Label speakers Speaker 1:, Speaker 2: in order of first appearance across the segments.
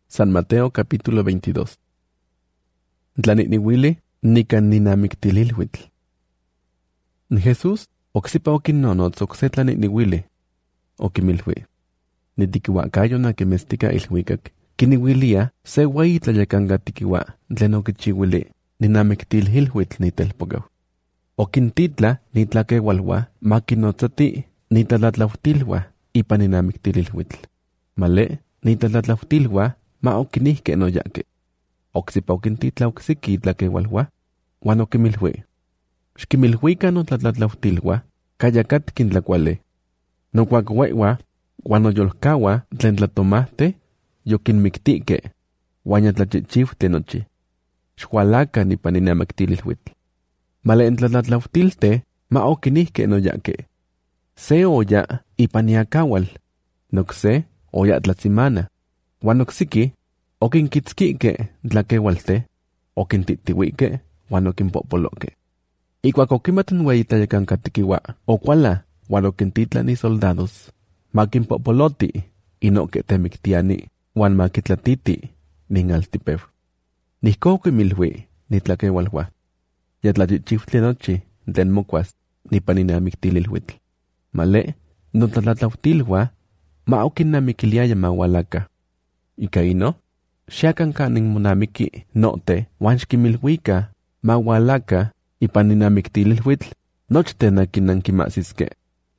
Speaker 1: San Mateo capítulo 22. Tlanihniuili nikan ninamiktililhuitl. Jesús oksipa okinnonotz okse tlanihniuili. Okimilhui: Nitikiuakayo nakimestika ilhuikak, kiniuilia se ueyi tlayakanka tikiua tlen okichiuili ninamiktililhuitl nitelpokau. Okintitla nitlakeualua makinotzati nitlatlatlautilua ipan ninamiktililhuitl. Male nitlatlatlautilua ma okinihke noyake. Oksipa okintitla oksiki tlakeualua, uan okimilhui: Xkimilhuikan notlatlatlautilua kayakatkin tlakuali. Nokuakueua uan noyolkaua tlen tlatomahte yokinmiktike, uan ya tlachichiuhte nochi. Xualakan ipan ninamiktililhuitl. Male tlatlatlautilte ma okinihke noyake. Se oya ipan iakaual, nokse oya tlatsimana, uan oksiki okinkitzkike tlakeualte, okintitiuike uan okinpopoloke. Ikuak okimat n ueyi tlayakankatikiua okuala uan okintitlan isoldados makinpopoloti inoke temiktiani uan makitlatiti ninaltipeu. Nihko okimilhui nitlakeualua: Ya tlachichiuhtli nochi tlen mokuas nipan ninamiktililhuitl. Male notlatlatlautilua ma okinnamikiliaya ma ualaka. Ika ino, xiakan kanin monamiki note uan xkimilhuika ma ualaka ipan ninamiktililhuitl nochten akin nankimahsiske.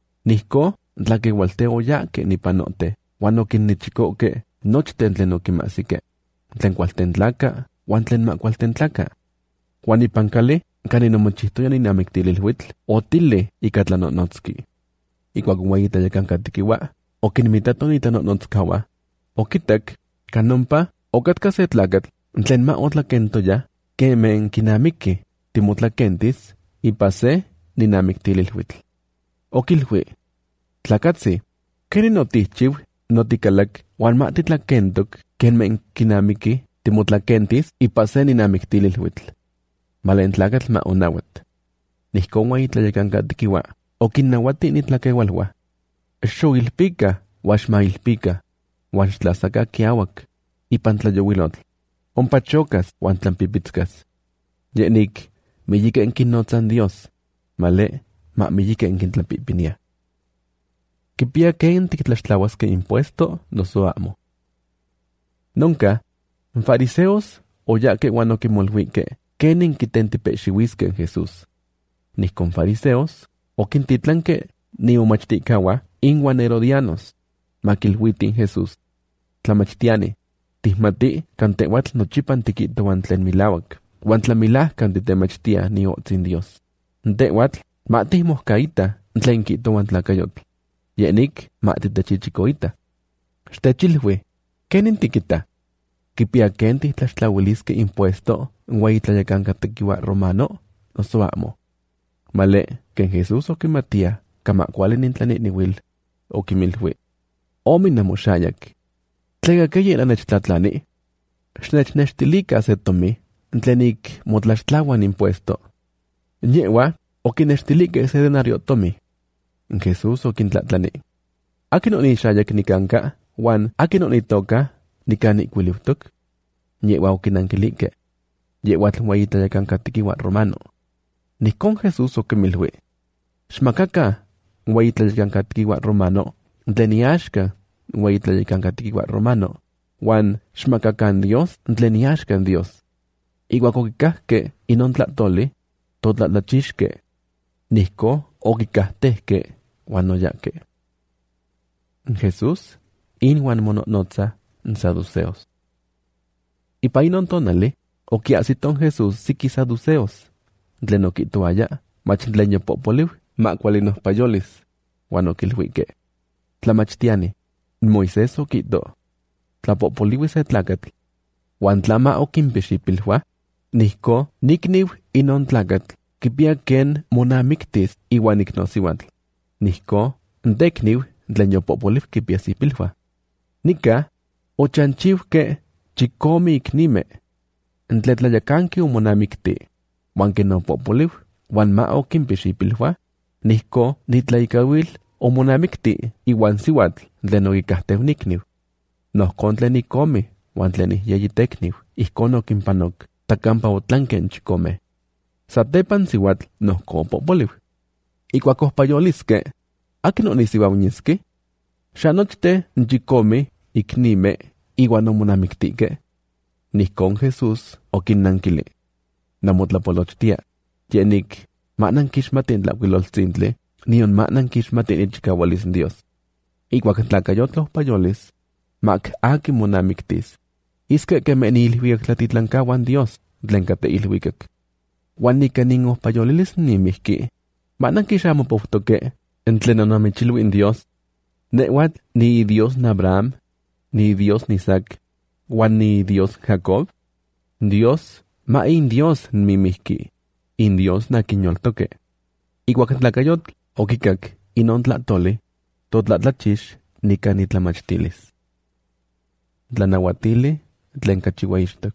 Speaker 1: Nihko tlakeualte oyake nipan note uan okinnichikoke nochten tlen okimahsike, tlen kualten tlaka uan tlen makualten tlaka. Uan ipan kali kanin omochihtoya ninamiktililhuitl otili ika tlanonotski. Ikuak ueyi tlayakankatikiua okinmitato nitlanonotzkaua, okitak kanompa okatka se tlakatl tlen ma otlakentoya kemen kinamiki timotlakentis ipa se ninamiktililhuitl. Okilhui: Tlakatzi, kenin otihchiu notikalak uan ma titlakentok kemen kinamiki timotlakentis ipa se ninamiktililhuitl. Male n tlakatl ma onauat. Nihko ueyi tlayakankatikiua okinnauati nitlakeualua: Xoilpika uan xmailpika, uan xtlasaka kiauak ipan tlayouilotl, ompa chokas uan tlanpipitskas. Yenik miyiken kinnotzan Dios, male ma miyiken kintlapipinia. Kipia ken tiktlaxtlahuaske impuesto noso amo. Nonka, fariseos oyake uan okimolhuike kenin kitentipexiuiske Jesús. Nihkon fariseos okintitlanke niomachtikahua inwan herodianos makilhuiti Jesús: Tlamachtiani, tihmati kan tehwatl nochipan tikihtowan tlen milauak, uan tlamilajkan titemachtia niotzin Dios. Tehwatl ma tihmojkaita tlen kihtowan tlakayotl, yenik ma titechichikoita. Xtechilhui, kenin tikita? Kipia ken tihtlaxtlauiliske impuesto ueyi tlayakankatikiua romano noso amo. Male ken Jesús okimatia kama kuali nintlanihniuil, okimilhui: Ominamoxayak, tleka keyi nechtlatlani. Xnechnextilika se tomi tlen ik motlaxtlahuan impuesto. Yewa okinextilike se denario tomi. Jesús okintlatlani: Akin onixayak nikanka uan akin onitoka nikan ikuiliutok. Yewa okinankilike: Yewatl ueyi tlayakankatikiua romano. Nihkon Jesús okimilhui: Xmakaka ueyi tlayakankatikiua romano tlen iaxka ueyi tlayakankatikiua romano, uan xmakakan Dios tlen iaxka Dios. Ikuak okikajke inon tlahtoli, totlatlachixke. Nihko okikahtehke uan oyake. Jesús inuan mononotza saduceos. Ipa inon tonali okiahsiton Jesús siki saduceos tlen okihtoaya mach tlen yopopoliu ma kuali nohpayolis, uan okilhuike: Tlamachtiani, Moisés okihto: Tlapopoliui se tlakatl, uan tlama okimpixipilhua, nihko nikniu inon tlakatl kipia ken monamiktis iuan iknosiuatl. Nihko tekniu tlen yopopoliu kipias ipilhua. Nika ochanchiuhke chikome iknime tlen tlayakanki omonamikti, uan ken opopoliu uan ma okimpixipilhua, nihko nitlaikauil omonamikti iuan siuatl tlen okikahteu nikniu. Nohkon tlen ikome wan tlen yeyitekniw ihkon okinpanok takampa otlanken chikome. Satepan siwatl nohko popoliw. Ikuak ohpayoliske, akin onisiwauñiski? Xa nochte nchikome iknime iwan omonamiktike. Nihkon Jesús okinnankili. Namotlapolochtia, yenik ma'nankixmatin tlauiloltzintli, nion ma'nankixmatin ichikawalis Dios. Ikuak tlakayotl ohpayolis, mak akin monamiktis. Iske keme niilhuikak tlatitlankawan Dios, tlen kate ilhuikak. Wan ikanin ohpayolilis nimihki. Ma'nankixamopoutoke, entlen onamichilwin Dios. Newat ni Dios na Abraham, ni Dios ni Isaac, wan ni Dios Jacob. Dios ma in Dios mimihki, in Dios na kinyoltoke. Ikuak tlakayotl okikak inon tlatoli, totlatlachix nika nitlamachtilis. Tlanawatili tlen kachiuaixtok.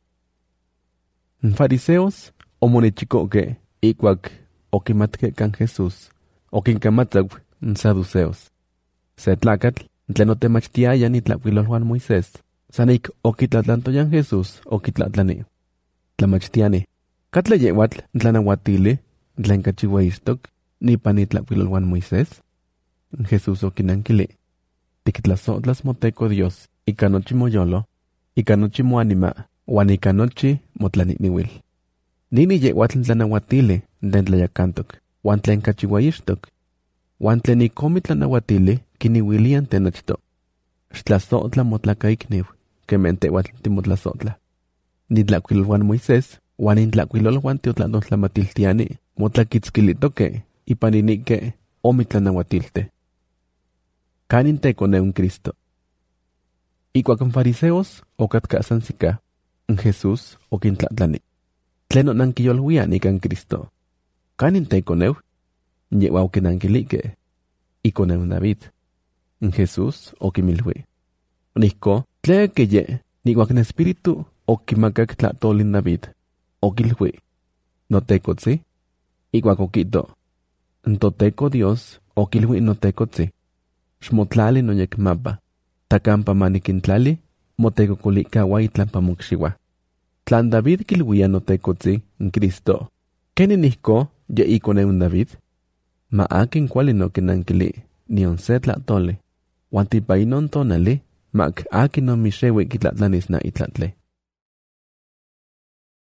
Speaker 1: Fariseos omonichikoke ikuak okimatke kan Jesús, okinkamatzaw saduceos. Se tlakatl tlen otemachtiaya nitlauilolhuan Moisés, sanik okitlatlantoyan Jesús okitlatlani. Tlamachtiani, katle yewatl tlanawatili tlen kachiuaixtok nipan nitlauilolhuan Moisés? Jesús okinankili, tiktlasotlas moteko Dios ika nochi moyolo, ika nochi moanima, wan ika nochi motlaniniuil. Nini yewatl tlanawatili tlen tlayakantok, wan tlen kachiuaixtok, wan tlen ikomi tlanawatili kiniuilian tenachto. Xtlasotla motlakaikniw, kemen tewatl timotlasotla. Nitlauilolhuan Moisés, wan intlakuilolhuan tiotlatlatlamatiltiani, motlakitzkilitoke, ipan inike omitlanahuatilte. Kanin tekoneun Cristo. Ikuak fariseos okatka'san sika, Jesús okintlatlani. Tlen onankiyolhuian ikan Cristo. Kanin tekoneu? Yewa okinankilike. Ikoneu David. Jesús okimilhui. Nihko, tleke ye, nikuak n espíritu okimakak tlatolin David. Okilhui. Notekotzi? Ikuak okito. Ntoteko Dios okilhui notekotzi. Xmotlali noyekmapa. Takampa manikintlali, motekokolikawa itlampa mokshiwa. Tlan David kilhuia notekotzi n Cristo. Keni nihko ye ikoneun David? Ma akin kuali nokinankili, nion se tlatoli. Wan tipa inon tonali, mak akin nomixewi kitlatlanis na itlatle.